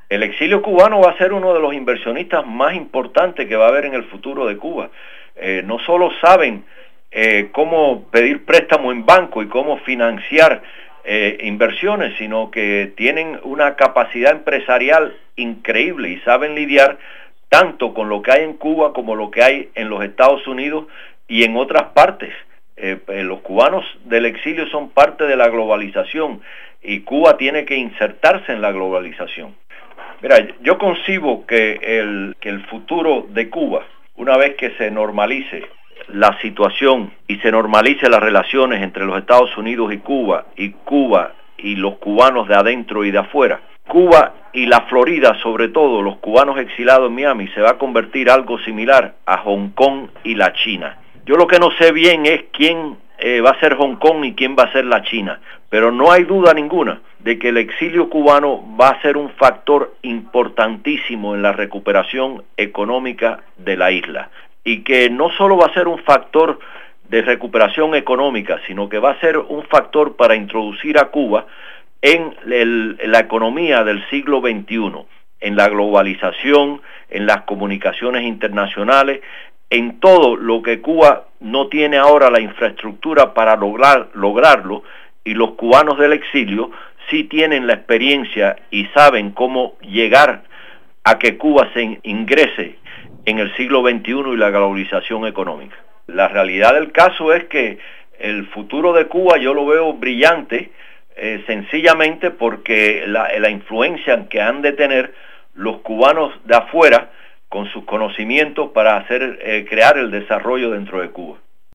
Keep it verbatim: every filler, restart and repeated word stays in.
El exilio cubano va a ser uno de los inversionistas más importantes que va a haber en el futuro de Cuba. Eh, no solo saben eh, cómo pedir préstamo en banco y cómo financiar eh, inversiones, sino que tienen una capacidad empresarial increíble y saben lidiar tanto con lo que hay en Cuba como lo que hay en los Estados Unidos y en otras partes. Eh, los cubanos del exilio son parte de la globalización y Cuba tiene que insertarse en la globalización. Mira, yo concibo que el, que el futuro de Cuba, una vez que se normalice la situación y se normalice las relaciones entre los Estados Unidos y Cuba, y Cuba y los cubanos de adentro y de afuera, Cuba y la Florida, sobre todo los cubanos exilados en Miami, se va a convertir algo similar a Hong Kong y la China. Yo lo que no sé bien es quién eh, va a ser Hong Kong y quién va a ser la China, pero no hay duda ninguna de que el exilio cubano va a ser un factor importantísimo en la recuperación económica de la isla, y que no solo va a ser un factor de recuperación económica, sino que va a ser un factor para introducir a Cuba en, el, en la economía del siglo veintiuno, en la globalización, en las comunicaciones internacionales, en todo lo que Cuba no tiene ahora la infraestructura para lograr, lograrlo, y los cubanos del exilio sí tienen la experiencia y saben cómo llegar a que Cuba se ingrese en el siglo veintiuno y la globalización económica. La realidad del caso es que el futuro de Cuba yo lo veo brillante, eh, sencillamente porque la, la influencia que han de tener los cubanos de afuera con sus conocimientos para hacer eh, crear el desarrollo dentro de Cuba.